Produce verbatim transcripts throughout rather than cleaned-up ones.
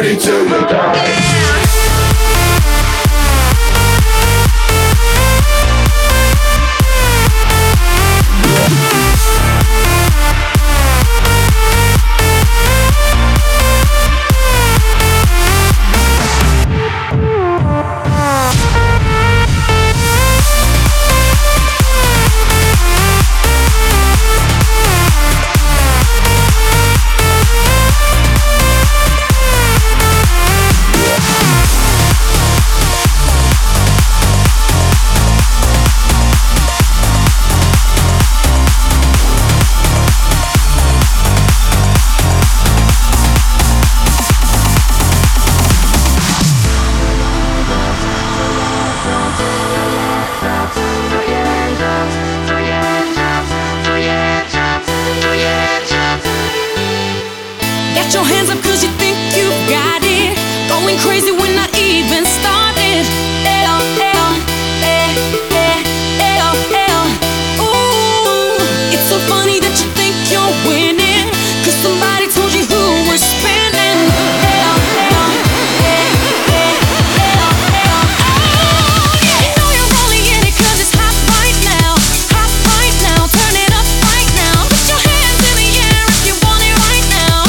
me till you die. Get your hands up cause you think you got it. Going crazy when I even started. L, L, eh, eh, L, L. Ooh, it's so funny that you think you're winning, cause somebody told you who was spinning. L, L, eh, eh, L, L. Oh, yeah. You know you're only in it cause it's hot right now. Hot right now, turn it up right now. Put your hands in the air if you want it right now.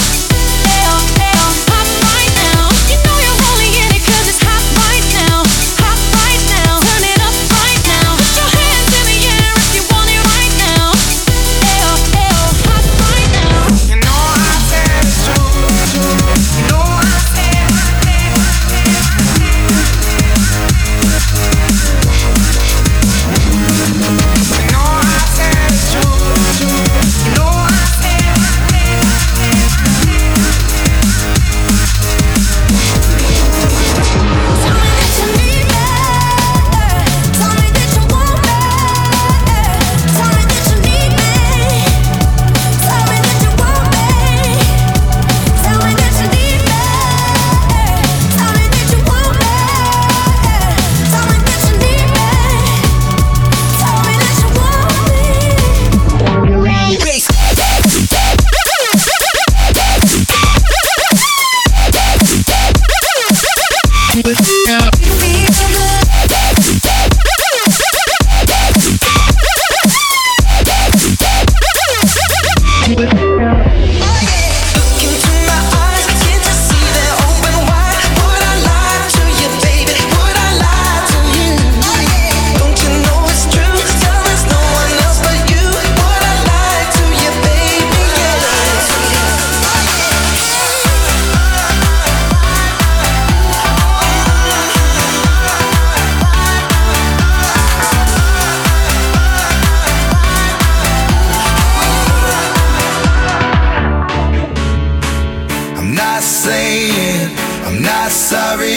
I'm not sorry,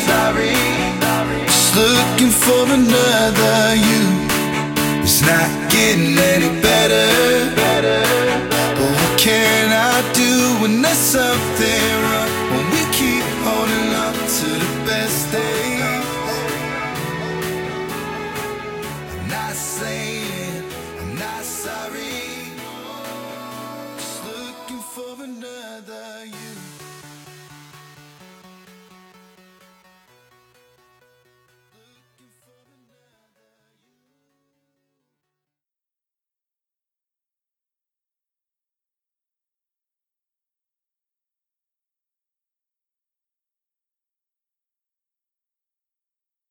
just looking for another you. It's not getting any better, but what can I do when there's something